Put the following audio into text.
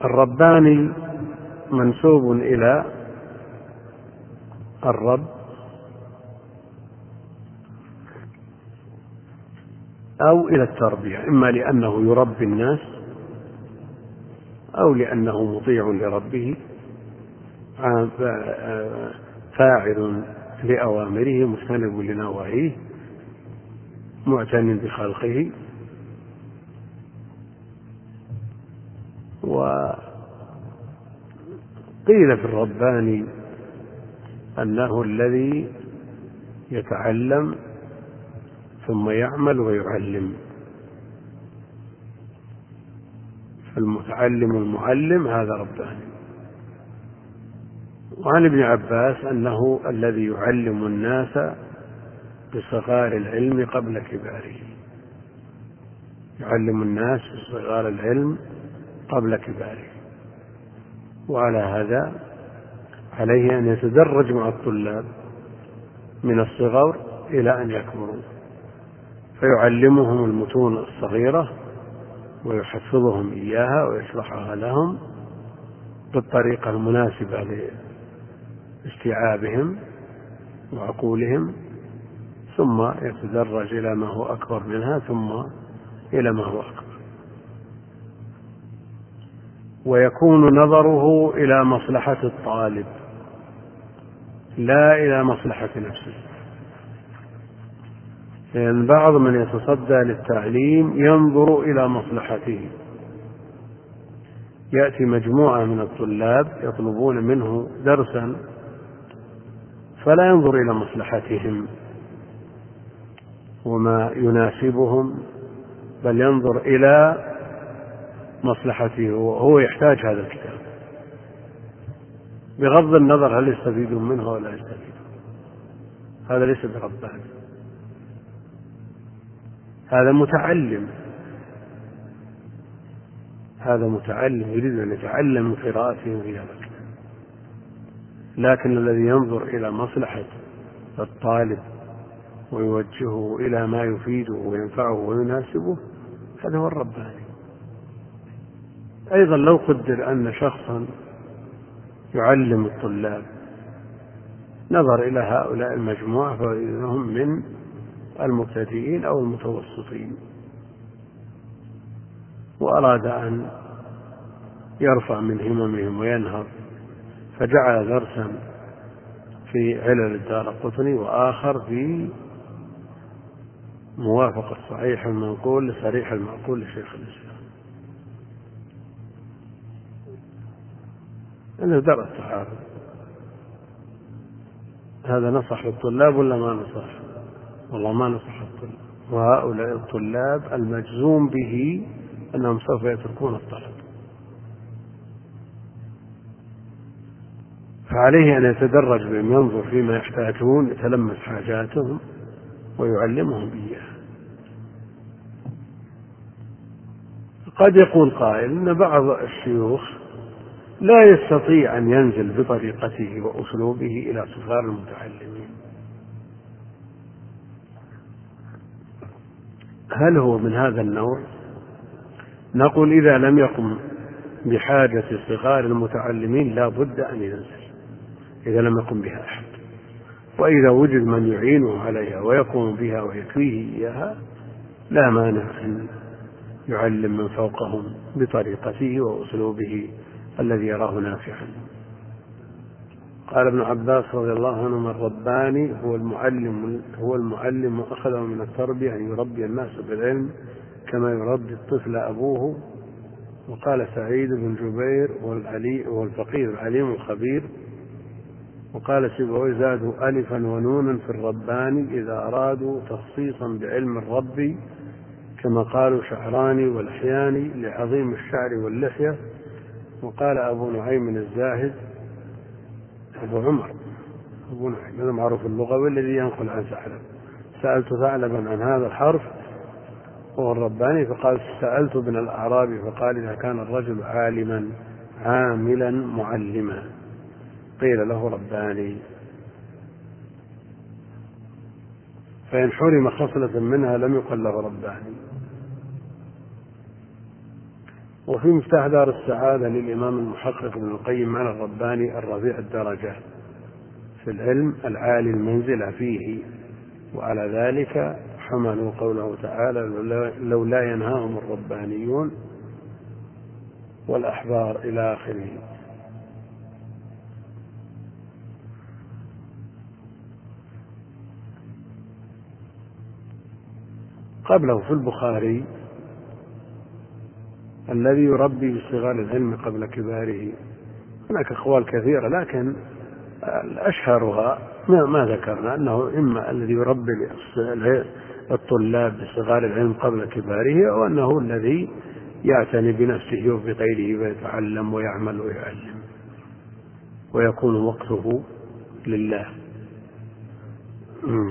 الرباني منسوب إلى الرب أو إلى التربية، إما لأنه يربي الناس أو لأنه مطيع لربه فاعل لأوامره مجتنب لنواهيه معتن بخلقه. وقيل في الرباني أنه الذي يتعلم ثم يعمل ويعلم، فالمتعلم المعلم هذا رباني. وعن ابن عباس أنه الذي يعلم الناس بصغار العلم قبل كباره، يعلم الناس بصغار العلم قبل كباره. وعلى هذا عليه أن يتدرج مع الطلاب من الصغر إلى أن يكبروا، فيعلمهم المتون الصغيرة ويحفظهم إياها ويشرحها لهم بالطريقة المناسبة لاستيعابهم وعقولهم، ثم يتدرج إلى ما هو أكبر منها ثم إلى ما هو أكبر، ويكون نظره إلى مصلحة الطالب لا إلى مصلحة نفسه. لأن بعض من يتصدى للتعليم ينظر إلى مصلحته، يأتي مجموعة من الطلاب يطلبون منه درسا فلا ينظر إلى مصلحتهم وما يناسبهم، بل ينظر إلى مصلحته، وهو يحتاج هذا الكتاب بغض النظر هل يستفيدون منه ولا يستفيدون. هذا ليس برباني، هذا متعلم، هذا متعلم يريد أن يتعلم من قراءته في هذا الكتاب. لكن الذي ينظر إلى مصلحة الطالب ويوجهه إلى ما يفيده وينفعه ويناسبه هذا هو الرباني. أيضا لو قدر أن شخصا يعلم الطلاب نظر إلى هؤلاء المجموعة فإنهم من المبتدئين أو المتوسطين، وأراد أن يرفع من هممهم وينهض، فجعل درسا في علل الدارقطني وآخر في موافق الصحيح المنقول لصريح المعقول لشيخ الإسلام. أنه درس تعارض، هذا نصح للطلاب ولا ما نصح؟ والله ما نصح الطلاب. وهؤلاء الطلاب المجزوم به أنهم سوف يتركون الطلب، فعليه أن يتدرج بهم، ينظر فيما يحتاجون، يتلمس حاجاتهم ويعلمهم إياه. قد يقول قائل إن بعض الشيوخ لا يستطيع أن ينزل بطريقته وأسلوبه إلى صغار المتعلمين، هل هو من هذا النوع؟ نقول إذا لم يقم بحاجة صغار المتعلمين لا بد أن ينزل، إذا لم يقم بها أحد. وإذا وجد من يعينه عليها ويقوم بها ويكفيه إياها لا مانع أن يعلم من فوقهم بطريقته وأسلوبه الذي يراه نافعا. قال ابن عباس رضي الله عنه: الرباني هو المعلم وأخذه من التربية أن يربي الناس بالعلم كما يربي الطفل أبوه. وقال سعيد بن جبير: والفقيه العليم الخبير. وقال سيبويه: زادوا ألفا ونونا في الرباني إذا أرادوا تخصيصا بعلم الرب، كما قالوا شعراني والحياني لعظيم الشعر واللحية. وقال أبو نعيم الزاهد أبو عمر أبو نعيم هذا معروف اللغوي الذي ينقل عن ثعلب: سألت ثعلبا عن هذا الحرف وهو الرباني، فقال: سألت ابن الأعرابي فقال: إذا كان الرجل عالما عاملا معلما قيل له رباني. فإن حرم خصلة منها لم يقل له رباني. وفي مفتاح دار السعادة للإمام المحقق ابن القيم عن الرباني الرفيع الدرجة في العلم العالي المنزلة فيه، وعلى ذلك حملوا قوله تعالى: لولا ينهاهم الربانيون والأحبار إلى آخره. قبله في البخاري: الذي يربي بصغار العلم قبل كباره. هناك أقوال كثيرة، لكن أشهرها ما ذكرنا، أنه إما الذي يربي الطلاب بصغار العلم قبل كباره، أو أنه الذي يعتني بنفسه وبغيره ويتعلم ويعمل ويعلم ويكون وقته لله.